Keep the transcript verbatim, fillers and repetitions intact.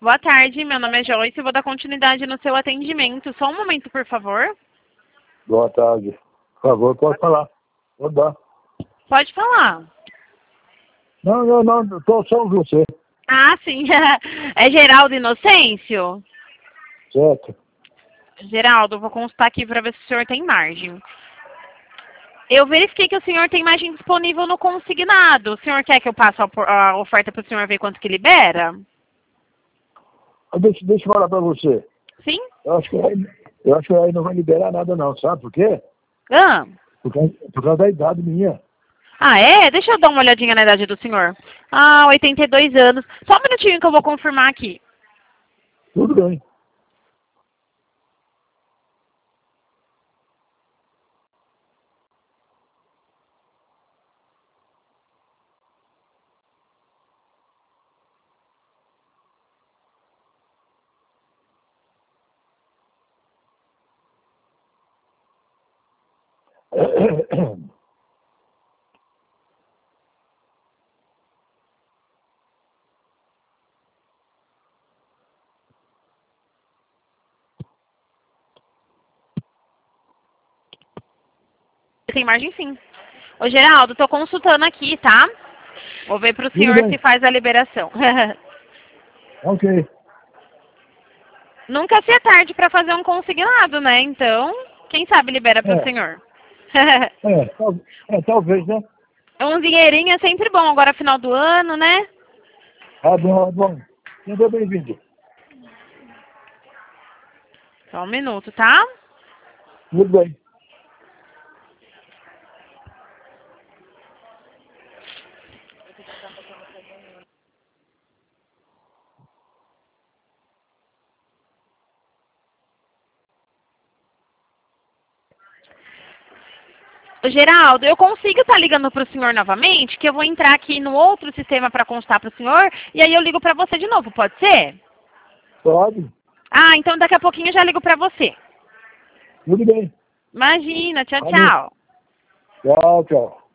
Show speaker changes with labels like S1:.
S1: boa tarde. Meu nome é Joyce e vou dar continuidade no seu atendimento. Só um momento, por favor.
S2: Boa tarde. Por favor, pode falar. Pode dar.
S1: Pode falar.
S2: Não, não, não, estou só ouvindo você.
S1: Ah, sim. É Geraldo Inocêncio?
S2: Certo.
S1: Geraldo, vou consultar aqui para ver se o senhor tem margem. Eu verifiquei que o senhor tem margem disponível no consignado. O senhor quer que eu passe a por- a oferta para o senhor ver quanto que libera?
S2: Ah, Deixa, deixa eu falar para você.
S1: Sim?
S2: Eu acho, que aí, eu acho que aí não vai liberar nada não, sabe por quê?
S1: Ah.
S2: Por causa, por causa da idade minha.
S1: Ah, é? Deixa eu dar uma olhadinha na idade do senhor. Ah, oitenta e dois anos. Só um minutinho que eu vou confirmar aqui.
S2: Tudo bem.
S1: Tem margem sim. Ô, Geraldo, tô consultando aqui, tá? Vou ver pro
S2: Tudo
S1: senhor
S2: bem.
S1: se faz a liberação.
S2: Ok.
S1: Nunca se é tarde para fazer um consignado, né? Então, quem sabe libera pro
S2: É,
S1: senhor.
S2: é, tal- é, talvez, né?
S1: Um dinheirinho é sempre bom, agora final do ano, né?
S2: Ah, bom, ah, bom. Seja bem-vindo.
S1: Só um minuto, tá?
S2: Tudo bem.
S1: Ô, Geraldo, eu consigo estar ligando pro senhor novamente, que eu vou entrar aqui no outro sistema para constar pro senhor, e aí eu ligo para você de novo, pode ser?
S2: Pode.
S1: Ah, então daqui a pouquinho eu já ligo para você.
S2: Tudo bem.
S1: Imagina, tchau,
S2: Valeu.
S1: tchau.
S2: Tchau, tchau.